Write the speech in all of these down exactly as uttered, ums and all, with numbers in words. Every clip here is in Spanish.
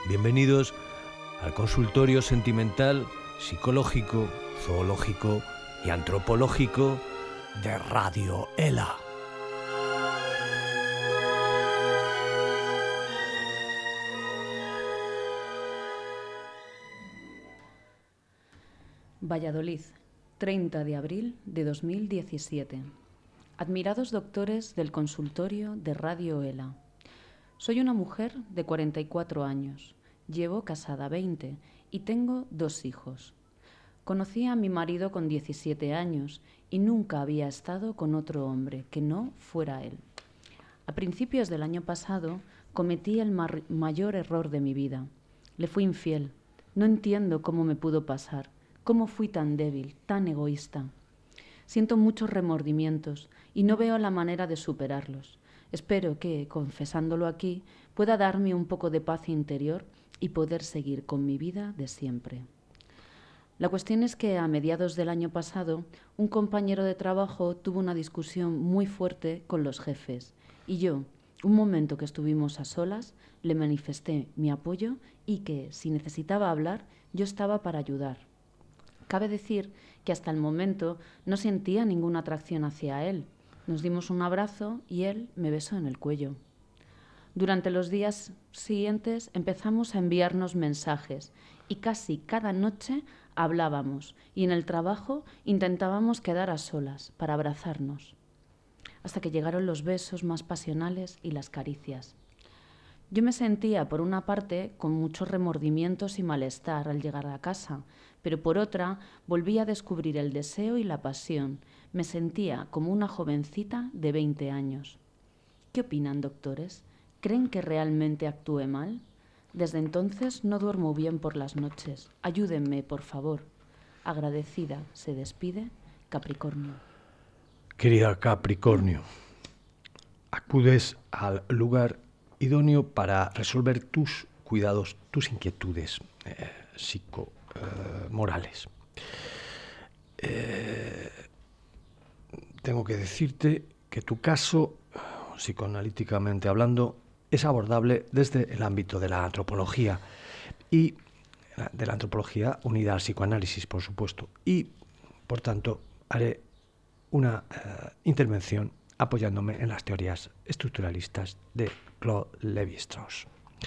Bienvenidos al consultorio sentimental, psicológico, zoológico y antropológico de Radio ELA. Valladolid, treinta de abril de dos mil diecisiete. Admirados doctores del consultorio de Radio ELA. Soy una mujer de cuarenta y cuatro años, llevo casada veinte y tengo dos hijos. Conocí a mi marido con diecisiete años y nunca había estado con otro hombre que no fuera él. A principios del año pasado cometí el mar- mayor error de mi vida. Le fui infiel. No entiendo cómo me pudo pasar. ¿Cómo fui tan débil, tan egoísta? Siento muchos remordimientos y no veo la manera de superarlos. Espero que, confesándolo aquí, pueda darme un poco de paz interior y poder seguir con mi vida de siempre. La cuestión es que a mediados del año pasado, un compañero de trabajo tuvo una discusión muy fuerte con los jefes y yo, un momento que estuvimos a solas, le manifesté mi apoyo y que, si necesitaba hablar, yo estaba para ayudar. Cabe decir que hasta el momento no sentía ninguna atracción hacia él. Nos dimos un abrazo y él me besó en el cuello. Durante los días siguientes empezamos a enviarnos mensajes y casi cada noche hablábamos y en el trabajo intentábamos quedar a solas para abrazarnos, hasta que llegaron los besos más pasionales y las caricias. Yo me sentía, por una parte, con muchos remordimientos y malestar al llegar a casa, pero por otra, volví a descubrir el deseo y la pasión. Me sentía como una jovencita de veinte años. ¿Qué opinan, doctores? ¿Creen que realmente actué mal? Desde entonces no duermo bien por las noches. Ayúdenme, por favor. Agradecida, se despide Capricornio. Querida Capricornio, acudes al lugar idóneo para resolver tus cuidados, tus inquietudes eh, psicomorales. Eh, tengo que decirte que tu caso, psicoanalíticamente hablando, es abordable desde el ámbito de la antropología y de la antropología unida al psicoanálisis, por supuesto, y por tanto haré una uh, intervención apoyándome en las teorías estructuralistas de Claude Lévi-Strauss.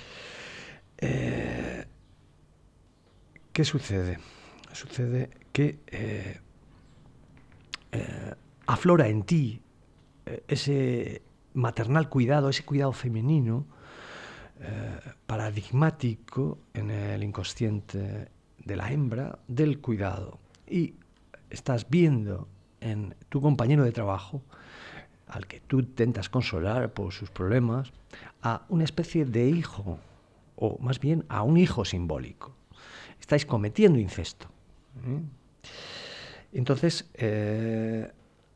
Eh, ¿Qué sucede? Sucede que eh, eh, aflora en ti eh, ese maternal cuidado, ese cuidado femenino eh, paradigmático en el inconsciente de la hembra del cuidado. Y estás viendo en tu compañero de trabajo, al que tú intentas consolar por sus problemas, a una especie de hijo, o más bien a un hijo simbólico. Estáis cometiendo incesto. ¿eh? Entonces, eh,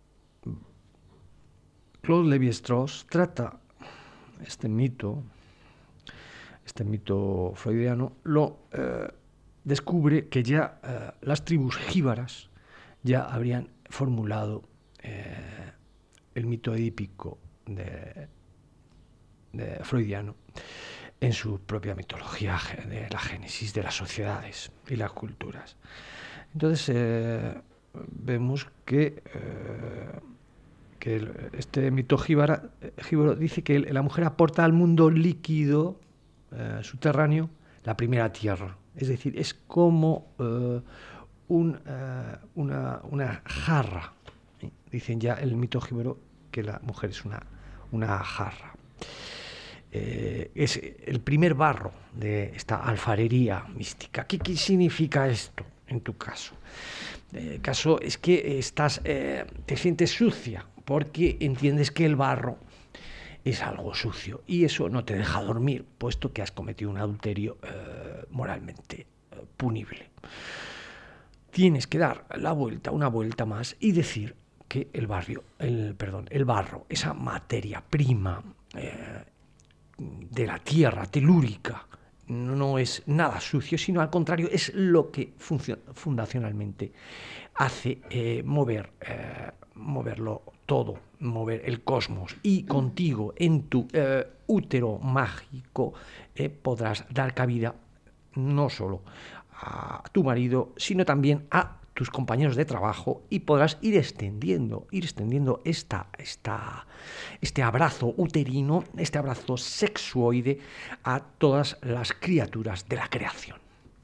Claude Lévi-Strauss trata este mito, este mito freudiano, lo eh, descubre que ya eh, las tribus jíbaras ya habrían formulado eh, el mito edípico de, de freudiano en su propia mitología de la génesis de las sociedades y las culturas. Entonces eh, vemos que, eh, que el, este mito jíbara, jíbaro dice que la mujer aporta al mundo líquido eh, subterráneo la primera tierra. Es decir, es como eh, un, uh, una, una jarra. ¿sí? Dicen ya en el mito jíbaro que la mujer es una, una jarra. Eh, es el primer barro de esta alfarería mística. ¿Qué, qué significa esto en tu caso? El eh, caso es que estás, eh, te sientes sucia porque entiendes que el barro es algo sucio y eso no te deja dormir, puesto que has cometido un adulterio eh, moralmente eh, punible. Tienes que dar la vuelta, una vuelta más y decir que el barrio, el perdón, el barro, esa materia prima eh, de la tierra telúrica, no es nada sucio, sino al contrario, es lo que funcionalmente hace eh, mover eh, moverlo todo, mover el cosmos, y contigo en tu eh, útero mágico eh, podrás dar cabida no solo a tu marido, sino también a tus compañeros de trabajo, y podrás ir extendiendo, ir extendiendo esta, esta, este abrazo uterino, este abrazo sexuoide a todas las criaturas de la creación.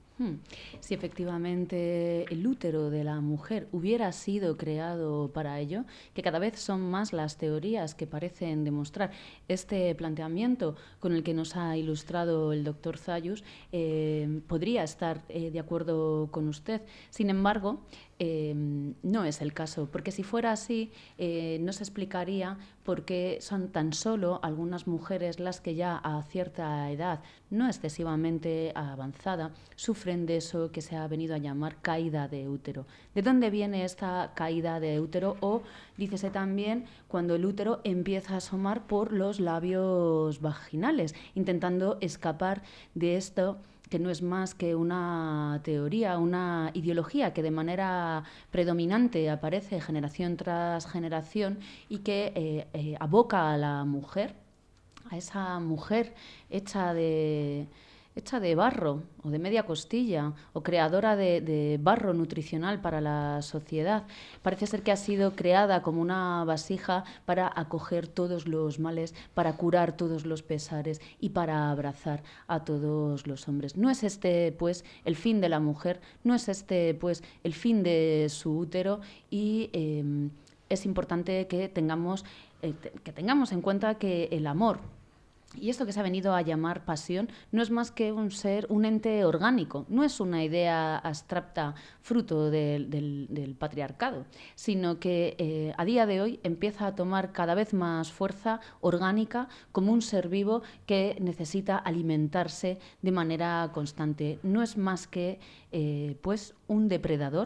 Si efectivamente el útero de la mujer hubiera sido creado para ello, que cada vez son más las teorías que parecen demostrar este planteamiento con el que nos ha ilustrado el doctor Zayus, eh, podría estar eh, de acuerdo con usted. Sin embargo, Eh, no es el caso, porque si fuera así, eh, no se explicaría por qué son tan solo algunas mujeres las que ya a cierta edad, no excesivamente avanzada, sufren de eso que se ha venido a llamar caída de útero. ¿De dónde viene esta caída de útero? O dícese también cuando el útero empieza a asomar por los labios vaginales, intentando escapar de esto, que no es más que una teoría, una ideología que de manera predominante aparece generación tras generación y que eh, eh, aboca a la mujer, a esa mujer hecha de, hecha de barro o de media costilla o creadora de, de barro nutricional para la sociedad. Parece ser que ha sido creada como una vasija para acoger todos los males, para curar todos los pesares y para abrazar a todos los hombres. No es este, pues, el fin de la mujer, no es este, pues, el fin de su útero, y eh, es importante que tengamos, eh, que tengamos en cuenta que el amor, y esto que se ha venido a llamar pasión, no es más que un ser, un ente orgánico. No es una idea abstracta fruto del, del, del patriarcado, sino que eh, a día de hoy empieza a tomar cada vez más fuerza orgánica como un ser vivo que necesita alimentarse de manera constante. No es más que eh, pues un depredador,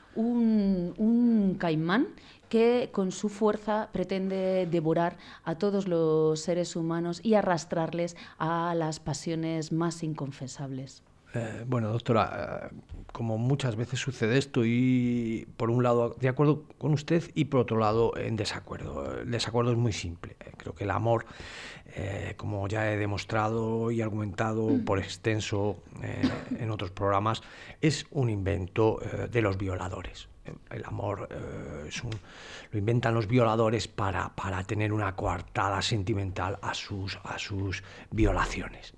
un, un caimán que con su fuerza pretende devorar a todos los seres humanos y arrastrarles a las pasiones más inconfesables. Eh, bueno, doctora, eh, como muchas veces sucede esto, y por un lado de acuerdo con usted y por otro lado en desacuerdo. El desacuerdo es muy simple. Creo que el amor, eh, como ya he demostrado y argumentado por extenso eh, en otros programas, es un invento eh, de los violadores. El amor eh, es un, lo inventan los violadores para, para tener una coartada sentimental a sus, a sus violaciones.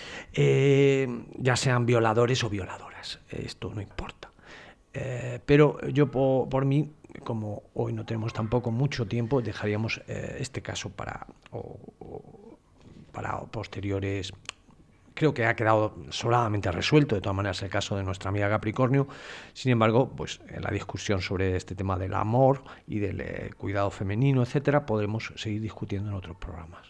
Eh, ya sean violadores o violadoras, esto no importa. Eh, pero yo por, por mí, como hoy no tenemos tampoco mucho tiempo, dejaríamos eh, este caso para, o, o, para posteriores. Creo que ha quedado sobradamente resuelto, de todas maneras, el caso de nuestra amiga Capricornio. Sin embargo, pues en la discusión sobre este tema del amor y del eh, cuidado femenino, etcétera, podremos seguir discutiendo en otros programas.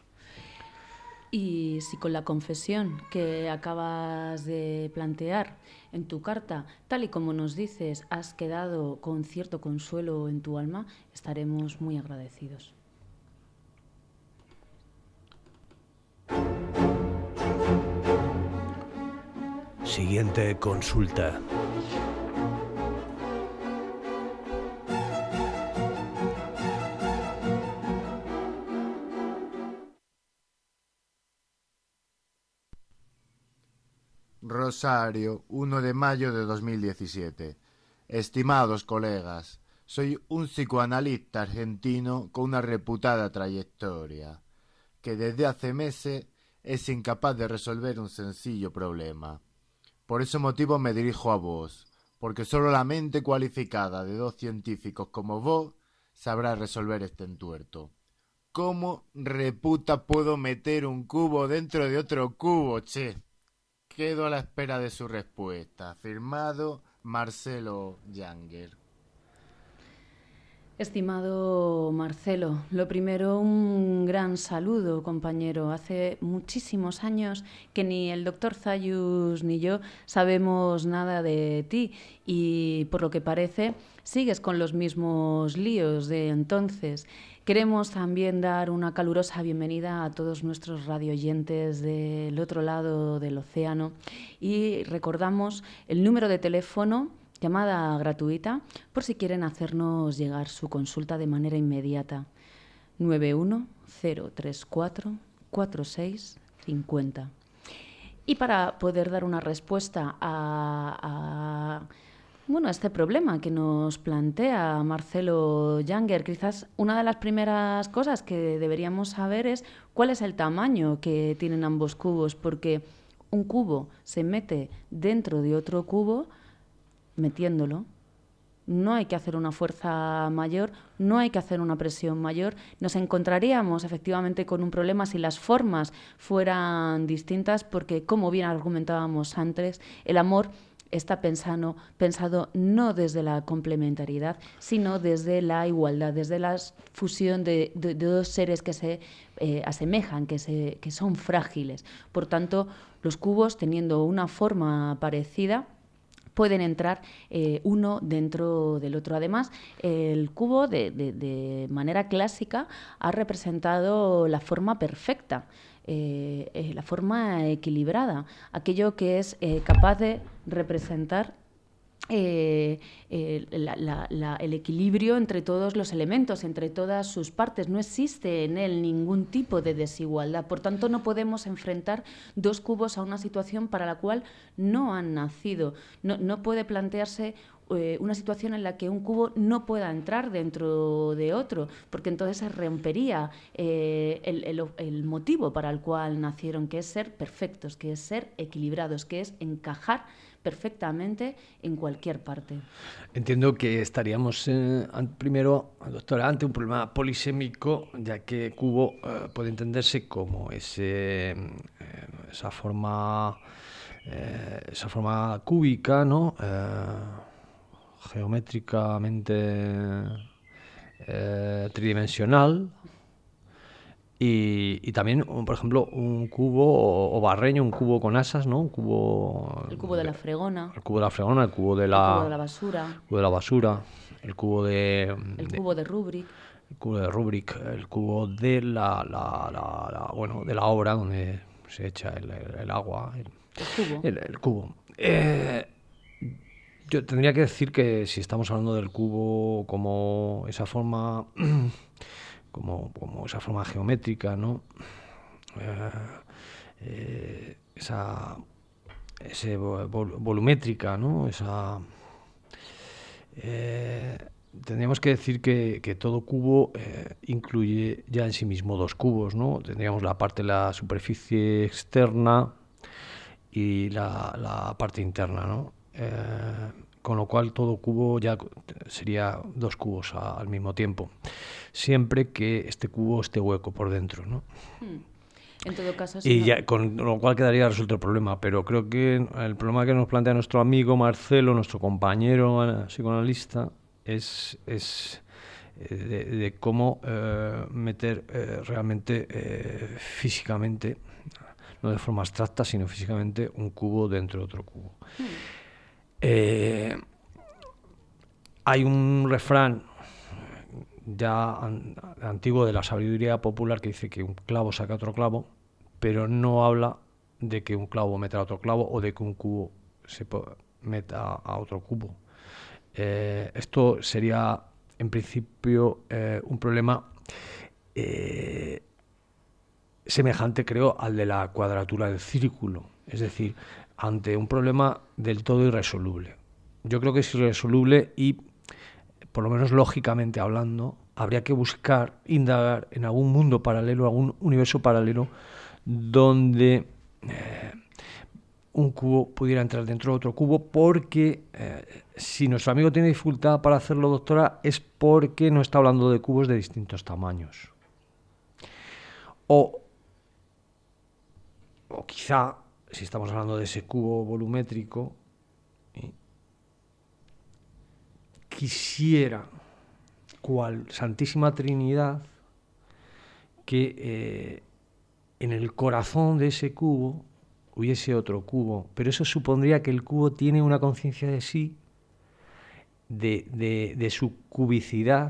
Y si con la confesión que acabas de plantear en tu carta, tal y como nos dices, has quedado con cierto consuelo en tu alma, estaremos muy agradecidos. Siguiente consulta. Rosario, uno de mayo de dos mil diecisiete. Estimados colegas, soy un psicoanalista argentino con una reputada trayectoria, que desde hace meses es incapaz de resolver un sencillo problema. Por ese motivo me dirijo a vos, porque solo la mente cualificada de dos científicos como vos sabrá resolver este entuerto. ¿Cómo reputa puedo meter un cubo dentro de otro cubo, che? Quedo a la espera de su respuesta. Firmado Marcelo Yanger. Estimado Marcelo, lo primero, un gran saludo, compañero. Hace muchísimos años que ni el doctor Zayus ni yo sabemos nada de ti y, por lo que parece, sigues con los mismos líos de entonces. Queremos también dar una calurosa bienvenida a todos nuestros radioyentes del otro lado del océano y recordamos el número de teléfono Llamada gratuita por si quieren hacernos llegar su consulta de manera inmediata. nueve uno cero tres cuatro cuatro seis cinco cero. Y para poder dar una respuesta a, a, bueno, a este problema que nos plantea Marcelo Younger, quizás una de las primeras cosas que deberíamos saber es cuál es el tamaño que tienen ambos cubos, porque un cubo se mete dentro de otro cubo metiéndolo. No hay que hacer una fuerza mayor, no hay que hacer una presión mayor. Nos encontraríamos efectivamente con un problema si las formas fueran distintas, porque, como bien argumentábamos antes, el amor está pensado, pensado no desde la complementariedad, sino desde la igualdad, desde la fusión de, de, de dos seres que se eh, asemejan, que, se, que son frágiles. Por tanto, los cubos, teniendo una forma parecida, pueden entrar eh, uno dentro del otro. Además, el cubo, de, de, de manera clásica, ha representado la forma perfecta, eh, eh, la forma equilibrada, aquello que es eh, capaz de representar Eh, eh, la, la, la, el equilibrio entre todos los elementos, entre todas sus partes. No existe en él ningún tipo de desigualdad. Por tanto, no podemos enfrentar dos cubos a una situación para la cual no han nacido. No, no puede plantearse eh, una situación en la que un cubo no pueda entrar dentro de otro, porque entonces se rompería eh, el, el, el motivo para el cual nacieron, que es ser perfectos, que es ser equilibrados, que es encajar perfectamente en cualquier parte. Entiendo que estaríamos eh, primero, doctora, ante un problema polisémico, ya que cubo eh, puede entenderse como ese, eh, esa forma eh, esa forma cúbica, ¿no? Eh, geométricamente eh, tridimensional. Y, y también, por ejemplo, un cubo ovarreño, un cubo con asas, ¿no? Un cubo... El cubo de la fregona. El cubo de la fregona, el cubo de la... El cubo de la basura. El cubo de la basura, el cubo de... El de, cubo de Rubik. El cubo de Rubik, el cubo de la, la, la, la bueno, de la obra donde se echa el, el, el agua. El, el cubo. El, el cubo. Eh, yo tendría que decir que si estamos hablando del cubo como esa forma... Como, como esa forma geométrica, ¿no? Eh, eh, esa ese vol volumétrica, ¿no? Esa eh, tendríamos que decir que, que todo cubo eh, incluye ya en sí mismo dos cubos, ¿no? Tendríamos la parte de la superficie externa y la, la parte interna, ¿no? Eh, con lo cual todo cubo ya sería dos cubos a, al mismo tiempo, siempre que este cubo esté hueco por dentro, ¿no? Hmm. En todo caso, y no... ya, con lo cual quedaría resuelto el problema, pero creo que el problema que nos plantea nuestro amigo Marcelo, nuestro compañero psicoanalista, es, es de, de cómo eh, meter eh, realmente eh, físicamente, no de forma abstracta, sino físicamente, un cubo dentro de otro cubo. Hmm. Eh, hay un refrán ya an, antiguo de la sabiduría popular que dice que un clavo saca otro clavo, pero no habla de que un clavo meta a otro clavo o de que un cubo se meta a otro cubo. Eh, esto sería, en principio, eh, un problema eh, semejante, creo, al de la cuadratura del círculo, es decir, ante un problema del todo irresoluble. Yo creo que es irresoluble y, por lo menos lógicamente hablando, habría que buscar, indagar en algún mundo paralelo, algún universo paralelo, donde eh, un cubo pudiera entrar dentro de otro cubo, porque eh, si nuestro amigo tiene dificultad para hacerlo, doctora, es porque no está hablando de cubos de distintos tamaños. O, o quizá, si estamos hablando de ese cubo volumétrico, ¿eh? quisiera, cual Santísima Trinidad, que eh, en el corazón de ese cubo hubiese otro cubo, pero eso supondría que el cubo tiene una conciencia de sí, de, de, de su cubicidad,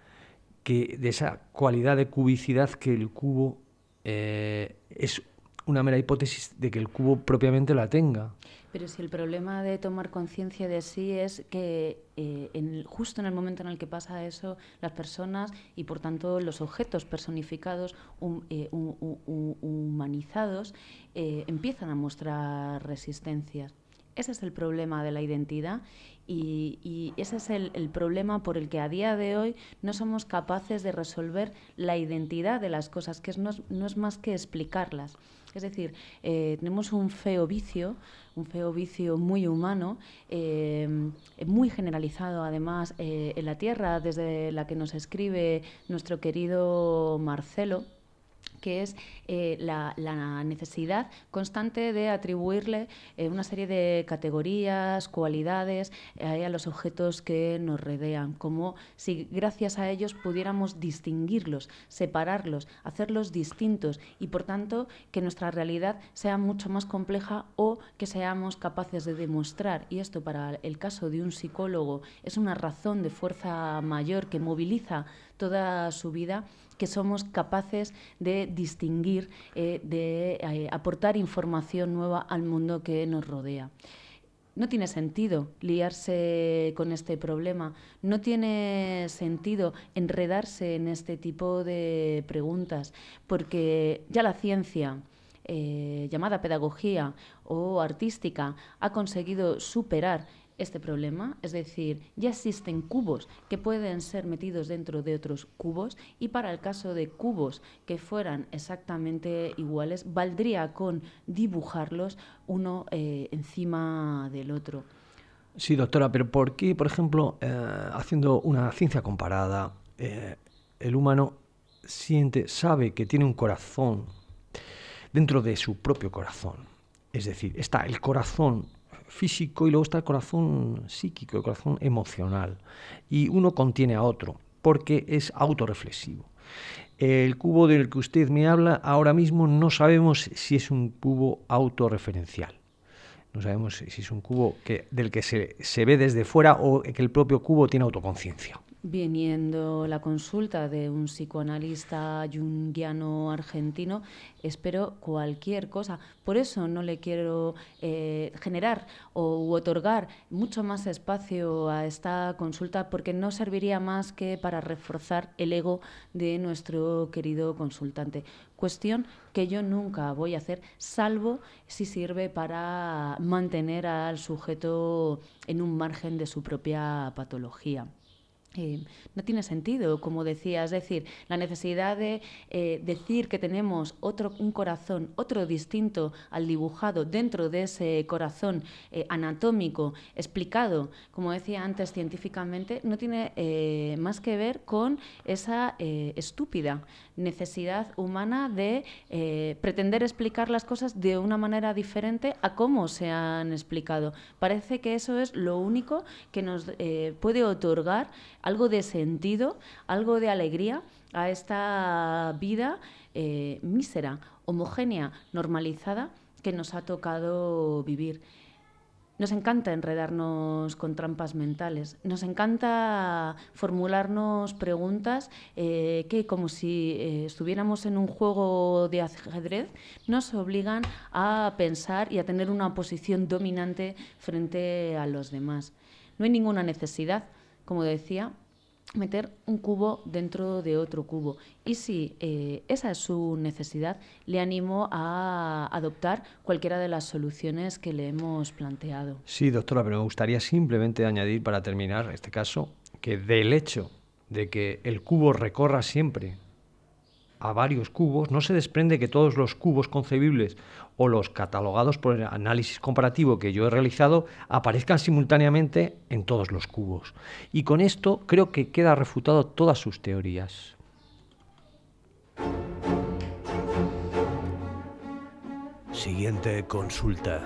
que, de esa cualidad de cubicidad que el cubo eh, es una mera hipótesis de que el cubo propiamente la tenga. Pero si el problema de tomar conciencia de sí es que eh, en el, justo en el momento en el que pasa eso, las personas y por tanto los objetos personificados, um, eh, um, um, humanizados, eh, empiezan a mostrar resistencias. Ese es el problema de la identidad y, y ese es el, el problema por el que a día de hoy no somos capaces de resolver la identidad de las cosas, que es, no, es, no es más que explicarlas. Es decir, eh, tenemos un feo vicio, un feo vicio muy humano, eh, muy generalizado además eh, en la Tierra, desde la que nos escribe nuestro querido Marcelo, que es eh, la, la necesidad constante de atribuirle eh, una serie de categorías, cualidades eh, a los objetos que nos rodean, como si gracias a ellos pudiéramos distinguirlos, separarlos, hacerlos distintos y, por tanto, que nuestra realidad sea mucho más compleja o que seamos capaces de demostrar, y esto para el caso de un psicólogo es una razón de fuerza mayor que moviliza toda su vida, que somos capaces de distinguir, eh, de eh, aportar información nueva al mundo que nos rodea. No tiene sentido liarse con este problema, no tiene sentido enredarse en este tipo de preguntas, porque ya la ciencia, eh, llamada pedagogía o artística, ha conseguido superar este problema, es decir, ya existen cubos que pueden ser metidos dentro de otros cubos y para el caso de cubos que fueran exactamente iguales, valdría con dibujarlos uno eh, encima del otro. Sí, doctora, pero ¿por qué, por ejemplo, eh, haciendo una ciencia comparada, eh, el humano siente, sabe que tiene un corazón dentro de su propio corazón? Es decir, está el corazón físico y luego está el corazón psíquico, el corazón emocional. Y uno contiene a otro, porque es autorreflexivo. El cubo del que usted me habla, ahora mismo no sabemos si es un cubo autorreferencial. No sabemos si es un cubo que, del que se, se ve desde fuera o que el propio cubo tiene autoconciencia. Viniendo la consulta de un psicoanalista junguiano argentino, espero cualquier cosa. Por eso no le quiero eh, generar o u otorgar mucho más espacio a esta consulta, porque no serviría más que para reforzar el ego de nuestro querido consultante. Cuestión que yo nunca voy a hacer, salvo si sirve para mantener al sujeto en un margen de su propia patología. Eh, no tiene sentido, como decía, es decir, la necesidad de eh, decir que tenemos otro, un corazón, otro distinto al dibujado dentro de ese corazón eh, anatómico, explicado, como decía antes, científicamente, no tiene eh, más que ver con esa eh, estúpida necesidad humana de eh, pretender explicar las cosas de una manera diferente a cómo se han explicado. Parece que eso es lo único que nos eh, puede otorgar algo de sentido, algo de alegría a esta vida eh, mísera, homogénea, normalizada que nos ha tocado vivir. Nos encanta enredarnos con trampas mentales, nos encanta formularnos preguntas eh, que, como si eh, estuviéramos en un juego de ajedrez, nos obligan a pensar y a tener una posición dominante frente a los demás. No hay ninguna necesidad, como decía, meter un cubo dentro de otro cubo. Y si eh, esa es su necesidad, le animo a adoptar cualquiera de las soluciones que le hemos planteado. Sí, doctora, pero me gustaría simplemente añadir, para terminar este caso, que del hecho de que el cubo recorra siempre a varios cubos, no se desprende que todos los cubos concebibles o los catalogados por el análisis comparativo que yo he realizado aparezcan simultáneamente en todos los cubos. Y con esto creo que queda refutado todas sus teorías. Siguiente consulta.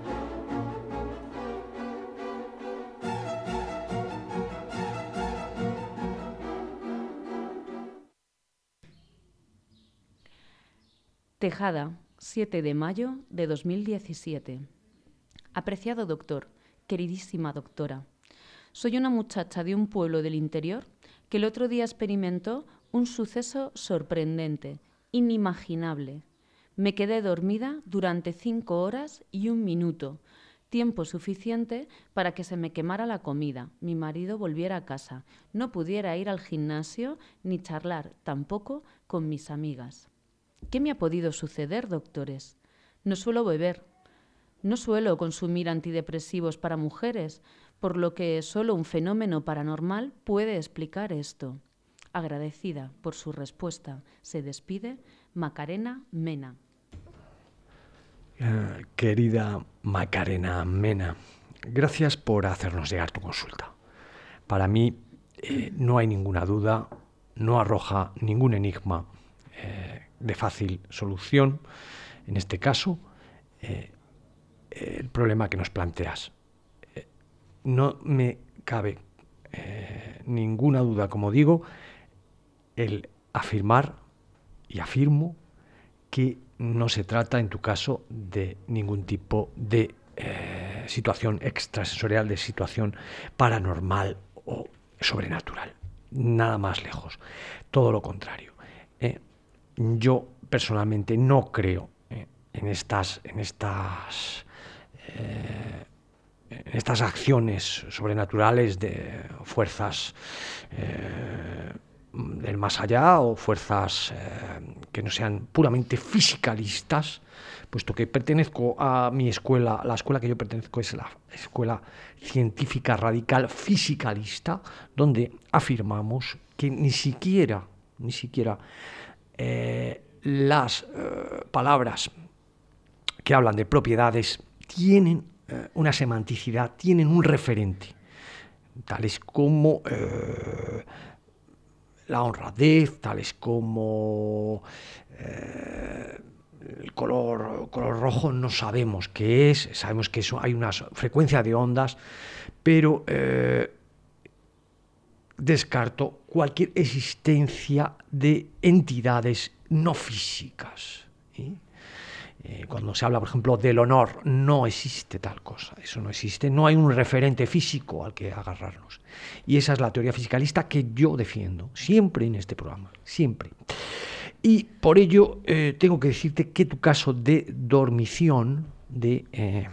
Tejada, siete de mayo de dos mil diecisiete. Apreciado doctor, queridísima doctora, soy una muchacha de un pueblo del interior que el otro día experimentó un suceso sorprendente, inimaginable. Me quedé dormida durante cinco horas y un minuto, tiempo suficiente para que se me quemara la comida, mi marido volviera a casa, no pudiera ir al gimnasio ni charlar tampoco con mis amigas. ¿Qué me ha podido suceder, doctores? No suelo beber, no suelo consumir antidepresivos para mujeres, por lo que solo un fenómeno paranormal puede explicar esto. Agradecida por su respuesta, se despide Macarena Mena. Eh, querida Macarena Mena, gracias por hacernos llegar tu consulta. Para mí eh, no hay ninguna duda, no arroja ningún enigma eh, de fácil solución. En este caso, eh, el problema que nos planteas. Eh, no me cabe eh, ninguna duda, como digo, el afirmar y afirmo que no se trata, en tu caso, de ningún tipo de eh, situación extrasensorial, de situación paranormal o sobrenatural. Nada más lejos. Todo lo contrario. Eh, yo personalmente no creo eh, en estas, en estas, eh, en estas acciones sobrenaturales de fuerzas eh, del más allá o fuerzas eh, que no sean puramente fisicalistas, puesto que pertenezco a mi escuela, la escuela que yo pertenezco es la escuela científica radical fisicalista, donde afirmamos que ni siquiera, ni siquiera eh, las eh, palabras que hablan de propiedades tienen eh, una semanticidad, tienen un referente, tales como eh, la honradez, tales como eh, el color, color rojo, no sabemos qué es, sabemos que eso, hay una frecuencia de ondas, pero eh, descarto cualquier existencia de entidades no físicas. ¿eh? Eh, cuando se habla, por ejemplo, del honor, no existe tal cosa, eso no existe, no hay un referente físico al que agarrarnos. Y esa es la teoría fisicalista que yo defiendo, siempre en este programa, siempre. Y por ello eh, tengo que decirte que tu caso de dormición, de, eh,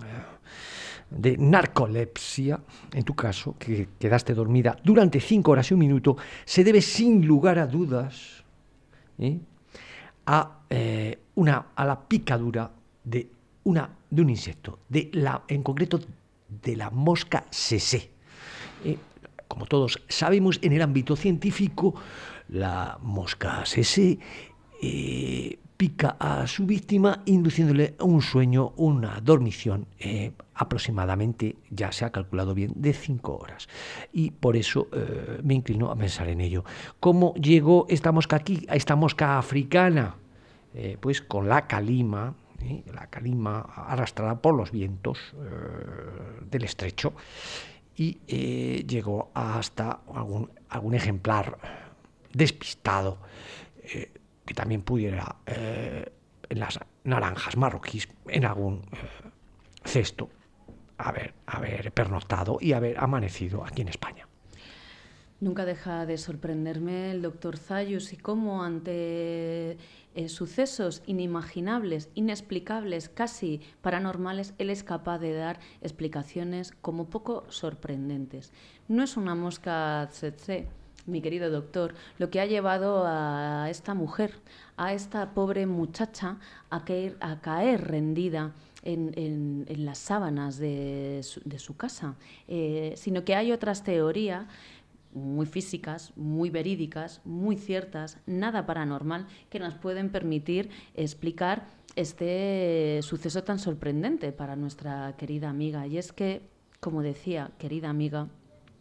de narcolepsia, en tu caso, que quedaste dormida durante cinco horas y un minuto, se debe sin lugar a dudas ¿eh? a, eh, una, a la picadura de, una, de un insecto, de la, en concreto de la mosca sesé. Eh, como todos sabemos, en el ámbito científico, la mosca sesé eh, pica a su víctima induciéndole un sueño, una dormición eh, aproximadamente, ya se ha calculado bien, de cinco horas. Y por eso eh, me inclino a pensar en ello. ¿Cómo llegó esta mosca aquí, a esta mosca africana? Eh, pues con la calima, eh, la calima arrastrada por los vientos eh, del estrecho, y eh, llegó hasta algún, algún ejemplar despistado eh, que también pudiera eh, en las naranjas marroquíes, en algún eh, cesto, haber, haber pernoctado y haber amanecido aquí en España. Nunca deja de sorprenderme el doctor Zayus y cómo ante eh, sucesos inimaginables, inexplicables, casi paranormales, él es capaz de dar explicaciones como poco sorprendentes. No es una mosca tsetse, mi querido doctor, lo que ha llevado a esta mujer, a esta pobre muchacha, a caer, a caer rendida En, en, en las sábanas de su, de su casa, eh, sino que hay otras teorías muy físicas, muy verídicas, muy ciertas, nada paranormal, que nos pueden permitir explicar este suceso tan sorprendente para nuestra querida amiga. Y es que, como decía, querida amiga,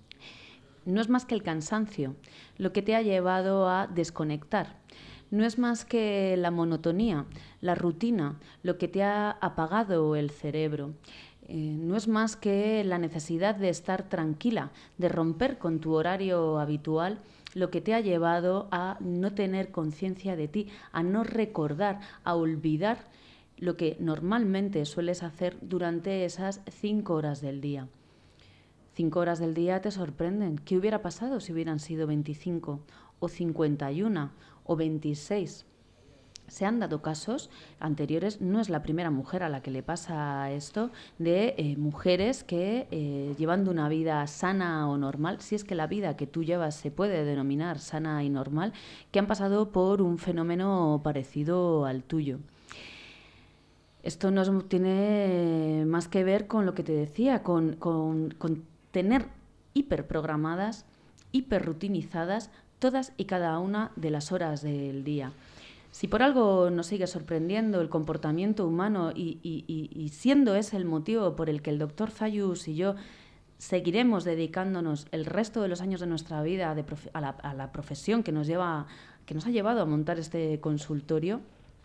no es más que el cansancio lo que te ha llevado a desconectar. No es más que la monotonía, la rutina, lo que te ha apagado el cerebro. Eh, no es más que la necesidad de estar tranquila, de romper con tu horario habitual, lo que te ha llevado a no tener conciencia de ti, a no recordar, a olvidar lo que normalmente sueles hacer durante esas cinco horas del día. Cinco horas del día te sorprenden. ¿Qué hubiera pasado si hubieran sido veinticinco o cincuenta y una o veintiséis? Se han dado casos anteriores, no es la primera mujer a la que le pasa esto, de eh, mujeres que eh, llevando una vida sana o normal, si es que la vida que tú llevas se puede denominar sana y normal, que han pasado por un fenómeno parecido al tuyo. Esto no tiene más que ver con lo que te decía, con, con, con tener hiperprogramadas, hiperrutinizadas todas y cada una de las horas del día. Si por algo nos sigue sorprendiendo el comportamiento humano y, y, y, y siendo ese el motivo por el que el doctor Zayus y yo seguiremos dedicándonos el resto de los años de nuestra vida de profe- a, la, a la profesión que nos, lleva, que nos ha llevado a montar este consultorio,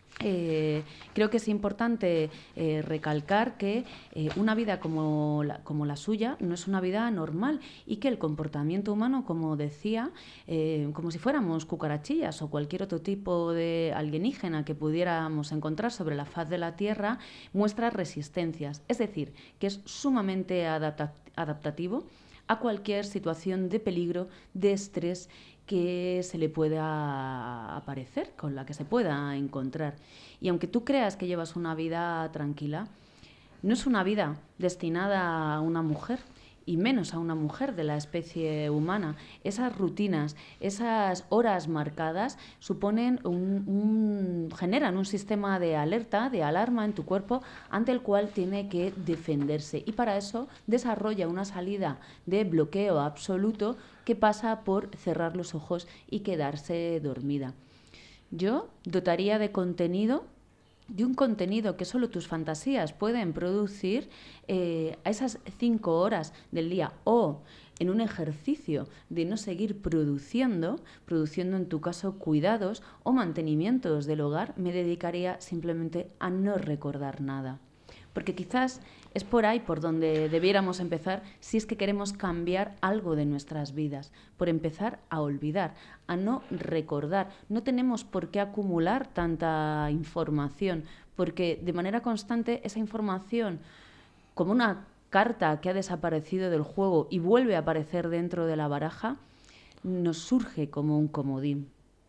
Eh, creo que es importante eh, recalcar que eh, una vida como la, como la suya no es una vida normal y que el comportamiento humano, como decía, eh, como si fuéramos cucarachillas o cualquier otro tipo de alienígena que pudiéramos encontrar sobre la faz de la Tierra, muestra resistencias. Es decir, que es sumamente adapta- adaptativo a cualquier situación de peligro, de estrés que se le pueda aparecer, con la que se pueda encontrar. Y aunque tú creas que llevas una vida tranquila, no es una vida destinada a una mujer, y menos a una mujer de la especie humana. Esas rutinas, esas horas marcadas suponen un, un, generan un sistema de alerta, de alarma en tu cuerpo ante el cual tiene que defenderse, y para eso desarrolla una salida de bloqueo absoluto que pasa por cerrar los ojos y quedarse dormida. Yo dotaría de contenido de un contenido que solo tus fantasías pueden producir eh, a esas cinco horas del día, o en un ejercicio de no seguir produciendo, produciendo en tu caso cuidados o mantenimientos del hogar, me dedicaría simplemente a no recordar nada. Porque quizás es por ahí por donde debiéramos empezar si es que queremos cambiar algo de nuestras vidas. Por empezar a olvidar, a no recordar. No tenemos por qué acumular tanta información, porque de manera constante esa información, como una carta que ha desaparecido del juego y vuelve a aparecer dentro de la baraja, nos surge como un comodín.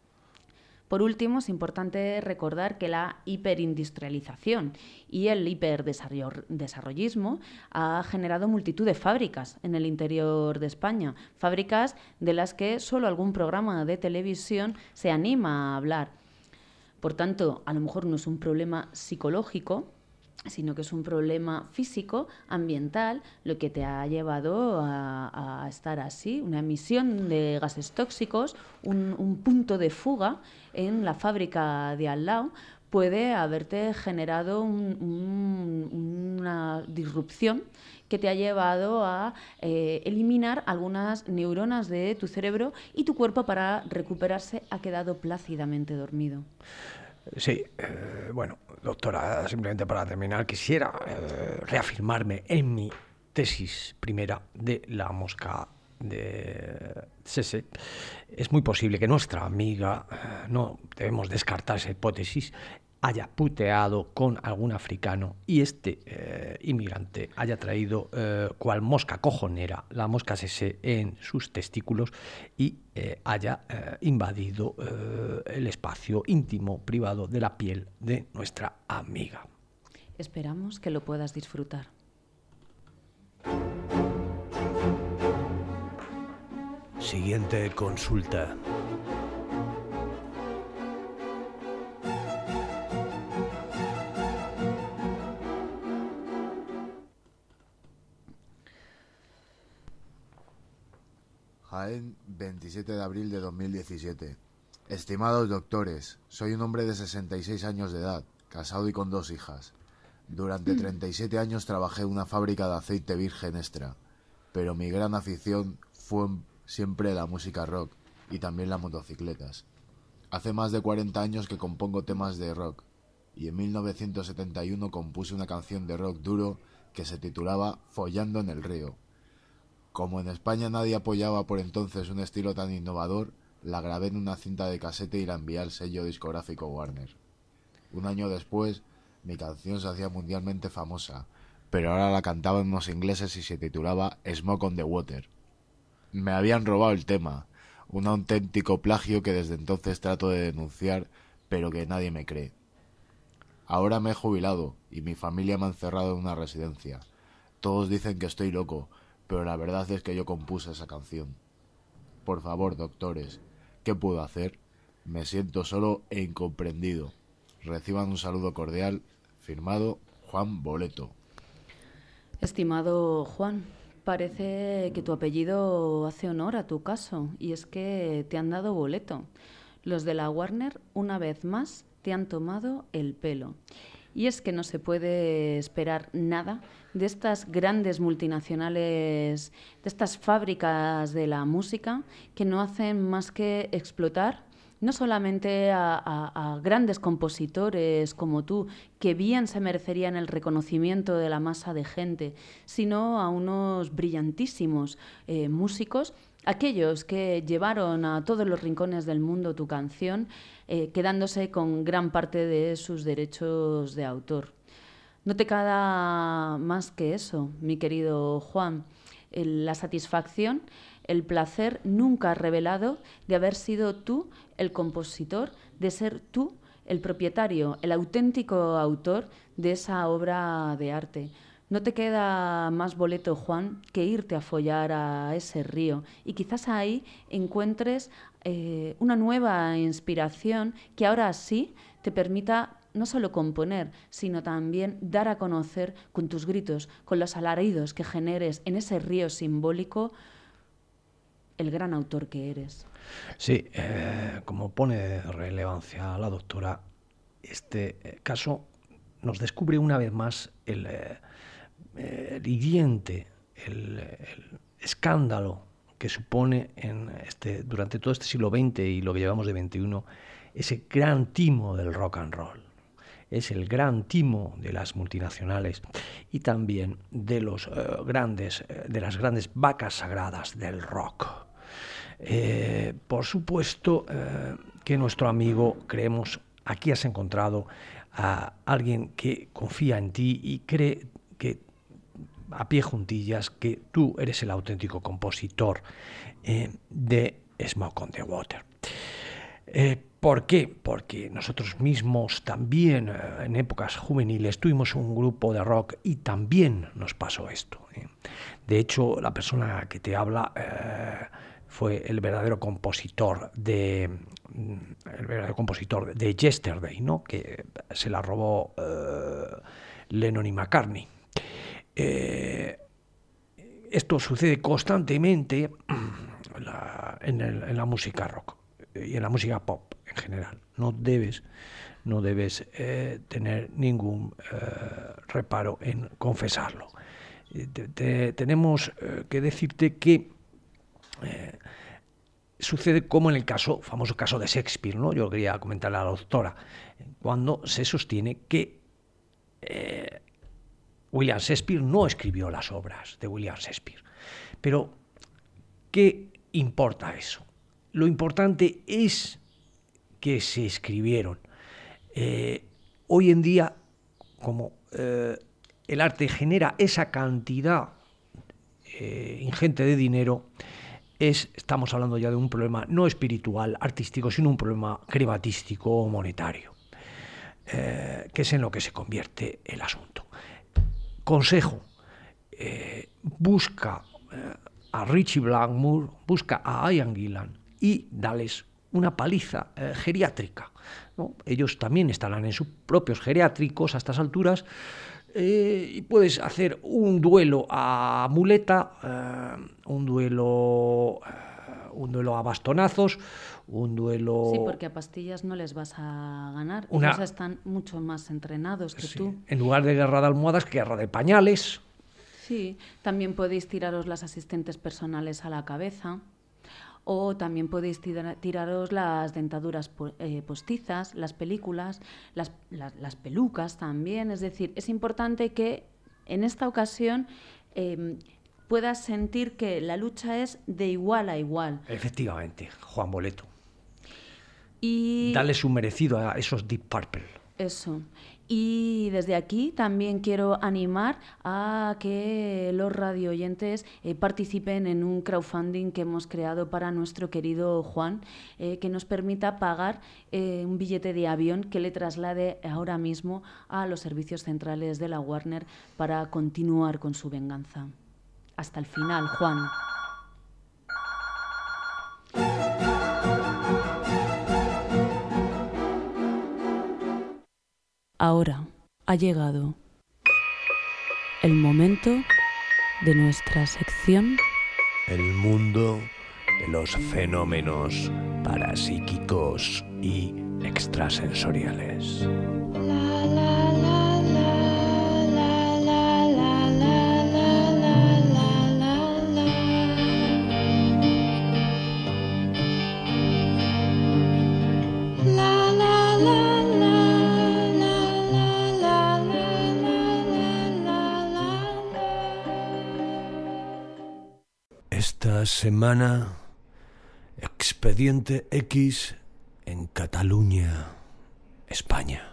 Por último, es importante recordar que la hiperindustrialización y el hiperdesarrollismo ha generado multitud de fábricas en el interior de España, fábricas de las que solo algún programa de televisión se anima a hablar. Por tanto, a lo mejor no es un problema psicológico, sino que es un problema físico, ambiental, lo que te ha llevado a, a estar así, una emisión de gases tóxicos, un, un punto de fuga en la fábrica de al lado puede haberte generado un, un, una disrupción que te ha llevado a eh, eliminar algunas neuronas de tu cerebro, y tu cuerpo, para recuperarse, ha quedado plácidamente dormido. Sí, eh, bueno, doctora, simplemente para terminar, quisiera eh, reafirmarme en mi tesis primera de la mosca de Sese. Es muy posible que nuestra amiga, eh, no debemos descartar esa hipótesis, haya puteado con algún africano y este eh, inmigrante haya traído eh, cual mosca cojonera la mosca Sese en sus testículos y eh, haya eh, invadido eh, el espacio íntimo, privado de la piel de nuestra amiga. Esperamos que lo puedas disfrutar. Siguiente consulta. Jaén, veintisiete de abril de dos mil diecisiete. Estimados doctores, soy un hombre de sesenta y seis años de edad, casado y con dos hijas. Durante treinta y siete años trabajé en una fábrica de aceite virgen extra, pero mi gran afición fue siempre la música rock y también las motocicletas. Hace más de cuarenta años que compongo temas de rock, y en mil novecientos setenta y uno compuse una canción de rock duro que se titulaba Follando en el río. Como en España nadie apoyaba por entonces un estilo tan innovador, la grabé en una cinta de casete y la envié al sello discográfico Warner. Un año después, mi canción se hacía mundialmente famosa, pero ahora la cantaban unos ingleses y se titulaba Smoke on the Water. Me habían robado el tema, un auténtico plagio que desde entonces trato de denunciar, pero que nadie me cree. Ahora me he jubilado y mi familia me ha encerrado en una residencia. Todos dicen que estoy loco, pero la verdad es que yo compuse esa canción. Por favor, doctores, ¿qué puedo hacer? Me siento solo e incomprendido. Reciban un saludo cordial, firmado Juan Boleto. Estimado Juan, parece que tu apellido hace honor a tu caso, y es que te han dado boleto. Los de la Warner, una vez más, te han tomado el pelo. Y es que no se puede esperar nada de estas grandes multinacionales, de estas fábricas de la música, que no hacen más que explotar no solamente a, a, a grandes compositores como tú, que bien se merecerían el reconocimiento de la masa de gente, sino a unos brillantísimos eh, músicos, aquellos que llevaron a todos los rincones del mundo tu canción, eh, quedándose con gran parte de sus derechos de autor. No te queda más que eso, mi querido Juan, el, la satisfacción, el placer nunca revelado de haber sido tú el compositor, de ser tú el propietario, el auténtico autor de esa obra de arte. No te queda más boleto, Juan, que irte a follar a ese río y quizás ahí encuentres eh, una nueva inspiración que ahora sí te permita no solo componer, sino también dar a conocer con tus gritos, con los alaridos que generes en ese río simbólico, el gran autor que eres. Sí, eh, como pone de relevancia la doctora, este caso nos descubre una vez más el, eh, el hiriente, el, el escándalo que supone en este, durante todo este siglo veinte y lo que llevamos de veintiuno, ese gran timo del rock and roll. Es el gran timo de las multinacionales y también de los eh, grandes, eh, de las grandes vacas sagradas del rock. Eh, por supuesto eh, que nuestro amigo, creemos, aquí has encontrado a alguien que confía en ti y cree que a pie juntillas que tú eres el auténtico compositor eh, de Smoke on the Water. Eh, ¿Por qué? Porque nosotros mismos también eh, en épocas juveniles tuvimos un grupo de rock y también nos pasó esto. ¿eh? De hecho, la persona que te habla eh, fue el verdadero compositor de el verdadero compositor de Yesterday, ¿no? Que se la robó eh, Lennon y McCartney. Eh, esto sucede constantemente la, en, el, en la música rock y en la música pop en general. No debes, no debes eh, tener ningún eh, reparo en confesarlo. Te, te, tenemos eh, que decirte que eh, sucede como en el caso, famoso caso de Shakespeare, ¿no? Yo quería comentarle a la doctora, cuando se sostiene que eh, William Shakespeare no escribió las obras de William Shakespeare. Pero, ¿qué importa eso? Lo importante es que se escribieron. Eh, hoy en día, como eh, el arte genera esa cantidad eh, ingente de dinero, es, estamos hablando ya de un problema no espiritual, artístico, sino un problema crematístico o monetario, eh, que es en lo que se convierte el asunto. Consejo, eh, busca eh, a Ritchie Blackmore, busca a Ian Gillan y dales una paliza eh, geriátrica, ¿no? Ellos también estarán en sus propios geriátricos a estas alturas eh, y puedes hacer un duelo a muleta, eh, un duelo, eh, un duelo a bastonazos, un duelo... Sí, porque a pastillas no les vas a ganar, una... ellos están mucho más entrenados que sí. tú. En lugar de guerra de almohadas, guerra de pañales. Sí, también podéis tiraros las asistentes personales a la cabeza. O también podéis tira, tiraros las dentaduras eh, postizas, las películas, las, las, las pelucas también. Es decir, es importante que en esta ocasión eh, puedas sentir que la lucha es de igual a igual. Efectivamente, Juan Boleto. Y... Dale su merecido a esos Deep Purple. Eso. Y desde aquí también quiero animar a que los radioyentes eh, participen en un crowdfunding que hemos creado para nuestro querido Juan, eh, que nos permita pagar eh, un billete de avión que le traslade ahora mismo a los servicios centrales de la Warner para continuar con su venganza. Hasta el final, Juan. Ahora ha llegado el momento de nuestra sección El mundo de los fenómenos parapsíquicos y extrasensoriales. Esta semana, Expediente X en Cataluña, España.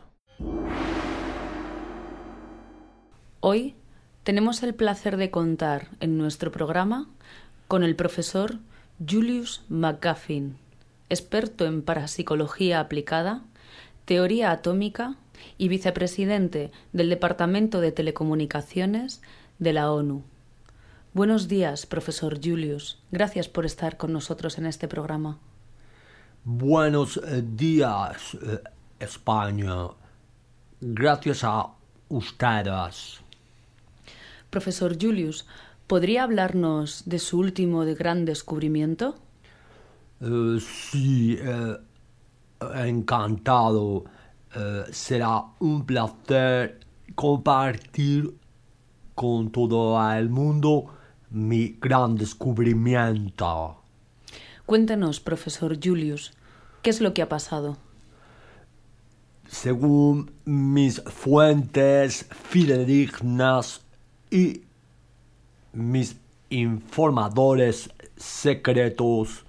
Hoy tenemos el placer de contar en nuestro programa con el profesor Julius McGuffin, experto en parapsicología aplicada, teoría atómica y vicepresidente del Departamento de Telecomunicaciones de la ONU. Buenos días, profesor Julius. Gracias por estar con nosotros en este programa. Buenos días, España. Gracias a ustedes. Profesor Julius, ¿podría hablarnos de su último de gran descubrimiento? Uh, sí, eh, encantado. Eh, será un placer compartir con todo el mundo mi gran descubrimiento. Cuéntenos, profesor Julius, ¿qué es lo que ha pasado? Según mis fuentes fidedignas y mis informadores secretos,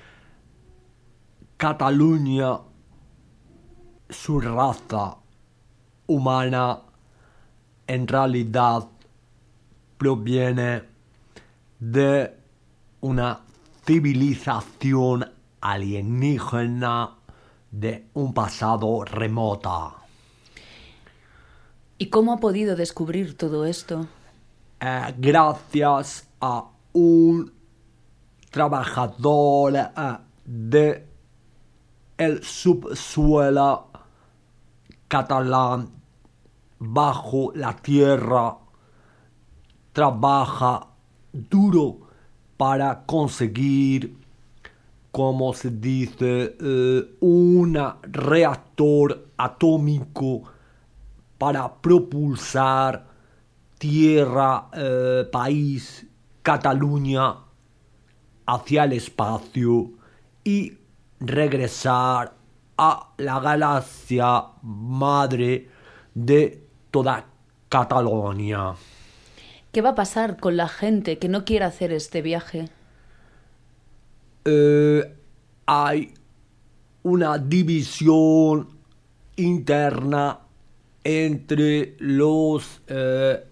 Cataluña, su raza humana, en realidad proviene de una civilización alienígena de un pasado remoto. ¿Y cómo ha podido descubrir todo esto? Eh, gracias a un trabajador eh, de el subsuelo catalán bajo la tierra, trabaja duro para conseguir, como se dice, eh, un reactor atómico para propulsar tierra, eh, país, Cataluña hacia el espacio y regresar a la galaxia madre de toda Cataluña. ¿Qué va a pasar con la gente que no quiera hacer este viaje? Eh, hay una división interna entre los eh,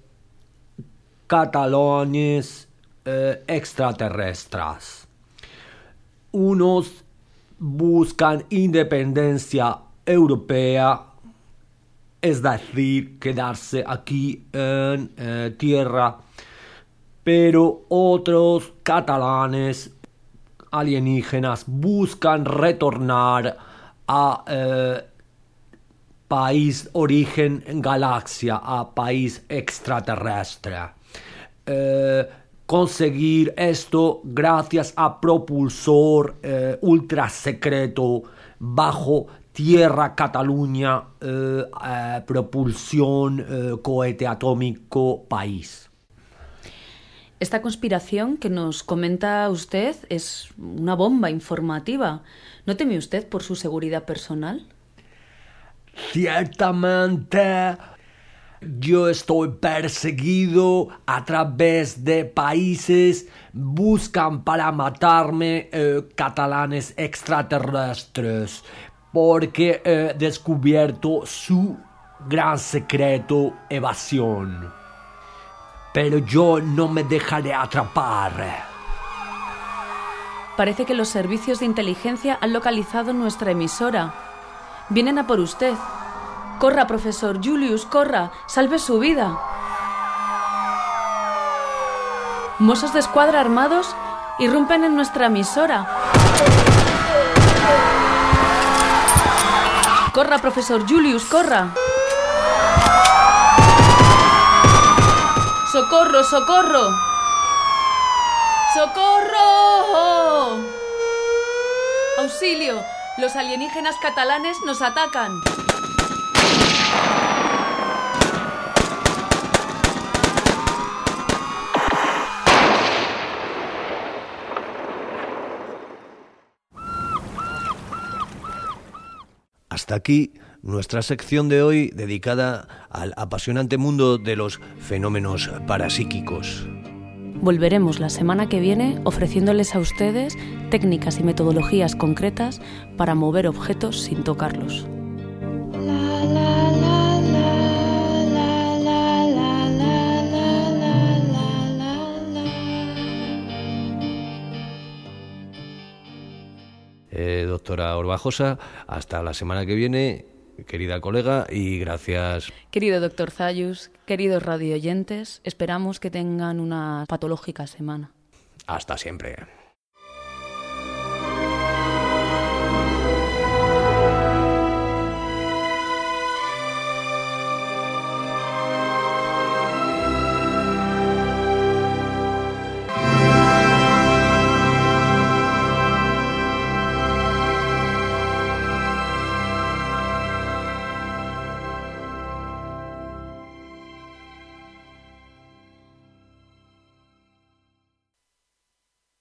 catalanes eh, extraterrestres. Unos buscan independencia europea, es decir, quedarse aquí en eh, tierra, pero otros catalanes alienígenas buscan retornar a eh, país origen galaxia, a país extraterrestre. Eh, conseguir esto gracias a propulsor eh, ultra secreto bajo tierra Cataluña, eh, eh, propulsión, eh, cohete atómico, país. Esta conspiración que nos comenta usted es una bomba informativa. ¿No teme usted por su seguridad personal? Ciertamente, yo estoy perseguido a través de países, buscan para matarme eh, catalanes extraterrestres. porque he descubierto su gran secreto: evasión. Pero yo no me dejaré atrapar. Parece que los servicios de inteligencia han localizado nuestra emisora. Vienen a por usted. Corra, profesor Julius, corra. Salve su vida. Mozos de escuadra armados irrumpen en nuestra emisora. Corra, profesor Julius, corra. ¡Socorro, socorro! ¡Socorro! ¡Auxilio! Los alienígenas catalanes nos atacan. Hasta aquí nuestra sección de hoy dedicada al apasionante mundo de los fenómenos parapsíquicos. Volveremos la semana que viene ofreciéndoles a ustedes técnicas y metodologías concretas para mover objetos sin tocarlos. Eh, doctora Orbajosa, hasta la semana que viene, querida colega, y gracias. Querido doctor Zayus, queridos radioyentes, esperamos que tengan una patológica semana. Hasta siempre.